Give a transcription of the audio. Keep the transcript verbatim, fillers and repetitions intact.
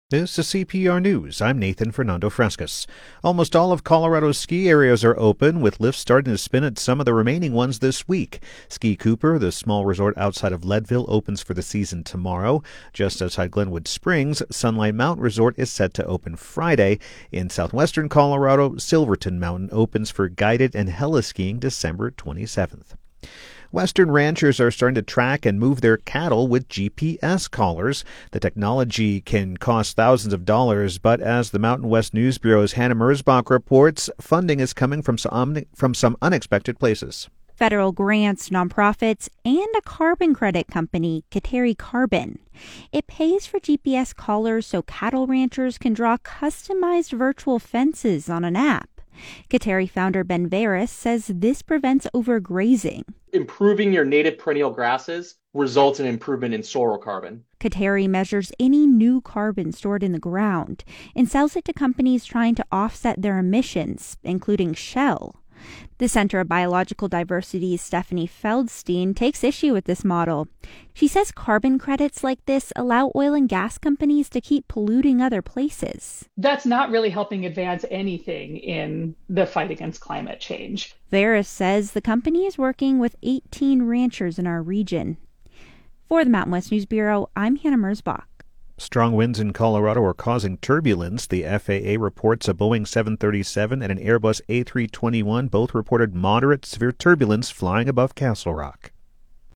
This is C P R News. I'm Nathan Fernando Frescas. Almost all of Colorado's ski areas are open, with lifts starting to spin at some of the remaining ones this week. Ski Cooper, the small resort outside of Leadville, opens for the season tomorrow. Just outside Glenwood Springs, Sunlight Mountain Resort is set to open Friday. In southwestern Colorado, Silverton Mountain opens for guided and heli-skiing December twenty-seventh. Western ranchers are starting to track and move their cattle with G P S collars. The technology can cost thousands of dollars, but as the Mountain West News Bureau's Hannah Merzbach reports, funding is coming from some, from some unexpected places. Federal grants, nonprofits, and a carbon credit company, Kateri Carbon. It pays for G P S collars so cattle ranchers can draw customized virtual fences on an app. Kateri founder Ben Veris says this prevents overgrazing. Improving your native perennial grasses results in improvement in soil carbon. Kateri measures any new carbon stored in the ground and sells it to companies trying to offset their emissions, including Shell. The Center of Biological Diversity's Stephanie Feldstein takes issue with this model. She says carbon credits like this allow oil and gas companies to keep polluting other places. That's not really helping advance anything in the fight against climate change. Veris says the company is working with eighteen ranchers in our region. For the Mountain West News Bureau, I'm Hannah Merzbach. Strong winds in Colorado are causing turbulence. The F A A reports a Boeing seven thirty-seven and an Airbus A three twenty-one both reported moderate severe turbulence flying above Castle Rock.